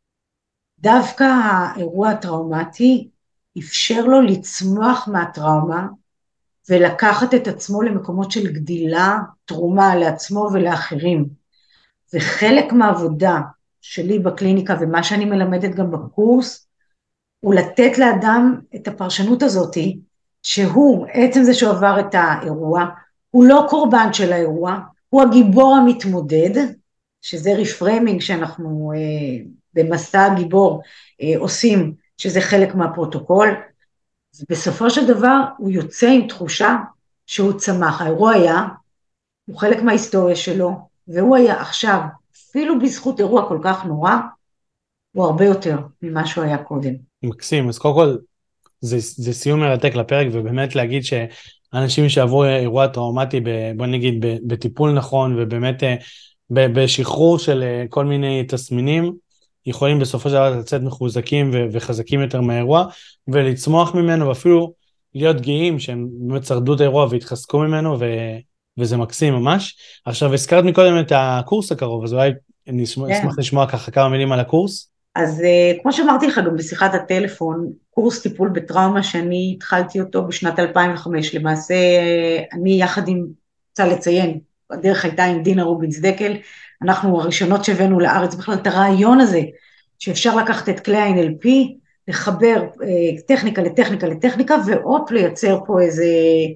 דווקא האירוע הטראומטי אפשר לו לצמוח מהטראומה, ולקחת את עצמו למקומות של גדילה, תרומה לעצמו ולאחרים. וחלק מהעבודה שלי בקליניקה, ומה שאני מלמדת גם בקורס, הוא לתת לאדם את הפרשנות הזאת, שהוא, עצם זה שהוא עבר את האירוע, הוא לא קורבן של האירוע, הוא הגיבור המתמודד, שזה ריפריימינג שאנחנו במסע הגיבור עושים, שזה חלק מהפרוטוקול, ובסופו של דבר הוא יוצא עם תחושה שהוא צמח. האירוע היה, הוא חלק מההיסטוריה שלו, והוא היה עכשיו, אפילו בזכות אירוע כל כך נורא, הוא הרבה יותר ממה שהוא היה קודם. מקסים, אז קודם כל, זה סיום מרתק לפרק, ובאמת להגיד שאנשים שעברו אירוע טראומטי, בוא נגיד, בטיפול נכון, ובאמת בשחרור של כל מיני תסמינים, יכולים בסופו של דבר לצאת מחוזקים וחזקים יותר מהאירוע, ולצמוח ממנו, ואפילו להיות גאים שהם באמת שרדו את האירוע והתחזקו ממנו, וזה מקסים ממש. עכשיו, הזכרת מקודם את הקורס הקרוב, אז אולי אני אשמח לשמוע ככה כמה מילים על הקורס. אז כמו שאמרתי לך גם בשיחת הטלפון, קורס טיפול בטראומה שאני התחלתי אותו בשנת 2005, למעשה אני יחד עם, רוצה לציין, הדרך הייתה עם דינה רובינס דקל, אנחנו הראשונות שהבאנו לארץ בכלל את הרעיון הזה, שאפשר לקחת את כלי ה-NLP, לחבר טכניקה לטכניקה לטכניקה, ועוד לייצר פה איזה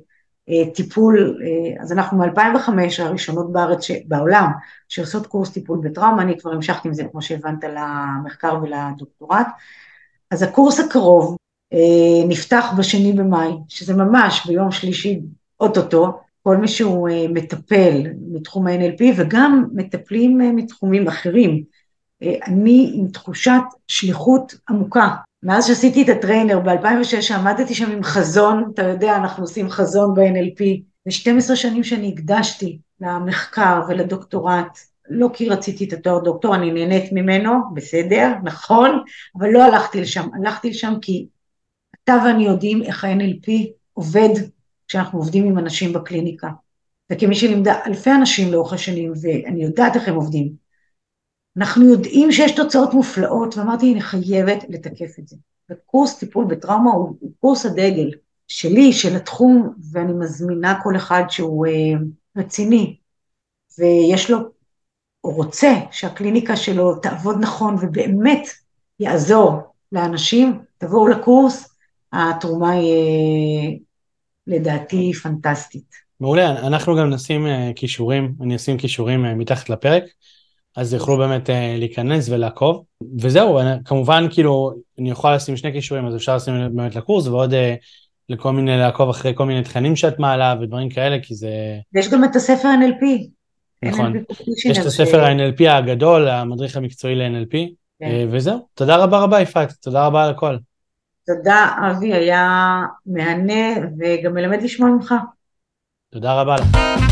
טיפול, אז אנחנו מ-2005 הראשונות בארץ, בעולם, שעושות קורס טיפול בטראומה, אני כבר המשכתי עם זה, כמו שהבנת, למחקר ולדוקטורט, אז הקורס הקרוב נפתח בשני במאי, שזה ממש ביום שלישי אוטוטו, כל מי שהוא מטפל מתחום ה-NLP, וגם מטפלים מתחומים אחרים, אני עם תחושת שליחות עמוקה, מאז שעשיתי את הטריינר ב-2006, עמדתי שם עם חזון, אתה יודע, אנחנו עושים חזון ב-NLP, ו12 שנים שאני הקדשתי למחקר ולדוקטורט, לא כי רציתי את התואר דוקטור, אני נהנית ממנו, בסדר, נכון, אבל לא הלכתי לשם כי אתה ואני יודעים איך ה-NLP עובד כשאנחנו עובדים עם אנשים בקליניקה, וכמי שלימדה אלפי אנשים לאורך השנים, ואני יודעת איך הם עובדים, אנחנו יודעים שיש תוצאות מופלאות, ואמרתי, אני חייבת לתקף את זה. וקורס טיפול בטראומה הוא קורס הדגל שלי, של התחום, ואני מזמינה כל אחד שהוא רציני, ויש לו, הוא רוצה שהקליניקה שלו תעבוד נכון, ובאמת יעזור לאנשים, תבואו לקורס, התרומה היא לדעתי פנטסטית. מעולה, אנחנו גם נשים קישורים, אני אשים קישורים מתחת לפרק, אז יוכלו באמת להיכנס ולעקוב, וזהו, כמובן כאילו, אני יכול לשים שני קישורים, אז אפשר לשים באמת לקורס, ועוד לכל מיני, לעקוב אחרי כל מיני תכנים שאת מעלה, ודברים כאלה, כי זה... ויש גם את הספר NLP. נכון, יש את הספר ה-NLP הגדול, המדריך המקצועי ל-NLP, וזהו, תודה רבה רבה יפעת, תודה רבה על הכל. תודה אבי, היה מהנה, וגם מלמד לשמוע ממך. תודה רבה לך.